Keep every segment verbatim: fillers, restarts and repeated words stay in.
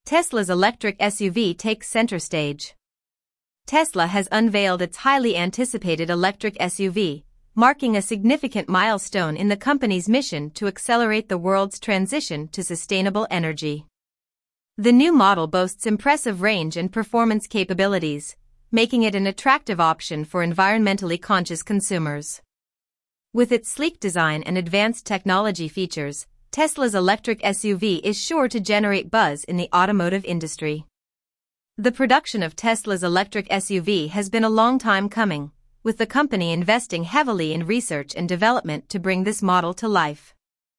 Tesla's electric S U V takes center stage. Tesla has unveiled its highly anticipated electric S U V, marking a significant milestone in the company's mission to accelerate the world's transition to sustainable energy. The new model boasts impressive range and performance capabilities, making it an attractive option for environmentally conscious consumers. With its sleek design and advanced technology features, Tesla's electric S U V is sure to generate buzz in the automotive industry. The production of Tesla's electric S U V has been a long time coming, with the company investing heavily in research and development to bring this model to life.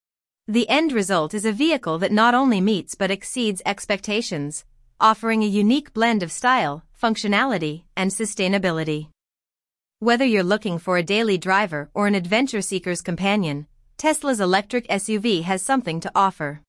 The end result is a vehicle that not only meets but exceeds expectations, offering a unique blend of style, functionality, and sustainability. Whether you're looking for a daily driver or an adventure seeker's companion, Tesla's electric S U V has something to offer.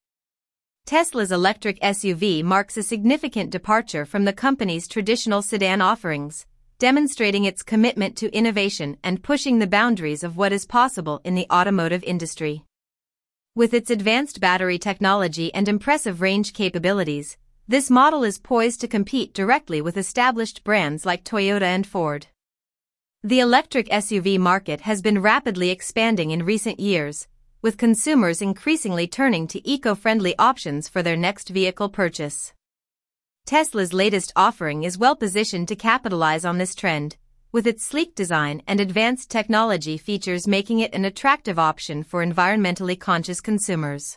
Tesla's electric S U V marks a significant departure from the company's traditional sedan offerings, demonstrating its commitment to innovation and pushing the boundaries of what is possible in the automotive industry. With its advanced battery technology and impressive range capabilities, this model is poised to compete directly with established brands like Toyota and Ford. The electric S U V market has been rapidly expanding in recent years, with consumers increasingly turning to eco-friendly options for their next vehicle purchase. Tesla's latest offering is well positioned to capitalize on this trend, with its sleek design and advanced technology features making it an attractive option for environmentally conscious consumers.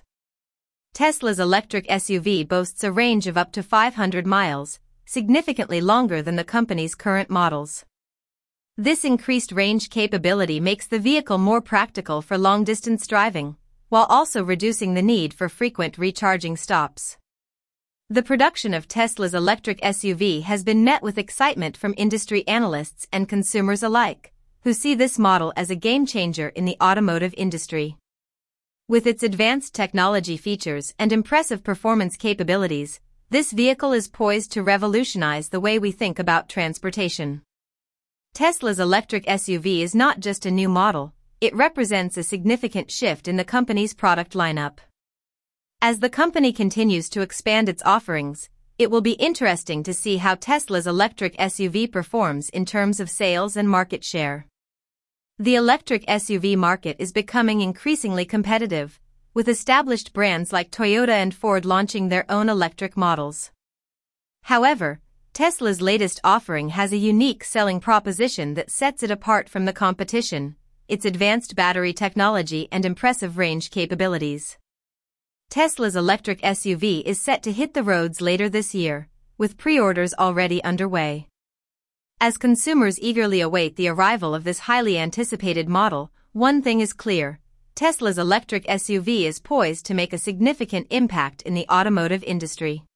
Tesla's electric S U V boasts a range of up to five hundred miles, significantly longer than the company's current models. This increased range capability makes the vehicle more practical for long-distance driving, while also reducing the need for frequent recharging stops. The production of Tesla's electric S U V has been met with excitement from industry analysts and consumers alike, who see this model as a game-changer in the automotive industry. With its advanced technology features and impressive performance capabilities, this vehicle is poised to revolutionize the way we think about transportation. Tesla's electric S U V is not just a new model, it represents a significant shift in the company's product lineup. As the company continues to expand its offerings, it will be interesting to see how Tesla's electric S U V performs in terms of sales and market share. The electric S U V market is becoming increasingly competitive, with established brands like Toyota and Ford launching their own electric models. However, Tesla's latest offering has a unique selling proposition that sets it apart from the competition: its advanced battery technology and impressive range capabilities. Tesla's electric S U V is set to hit the roads later this year, with pre-orders already underway. As consumers eagerly await the arrival of this highly anticipated model, one thing is clear: Tesla's electric S U V is poised to make a significant impact in the automotive industry.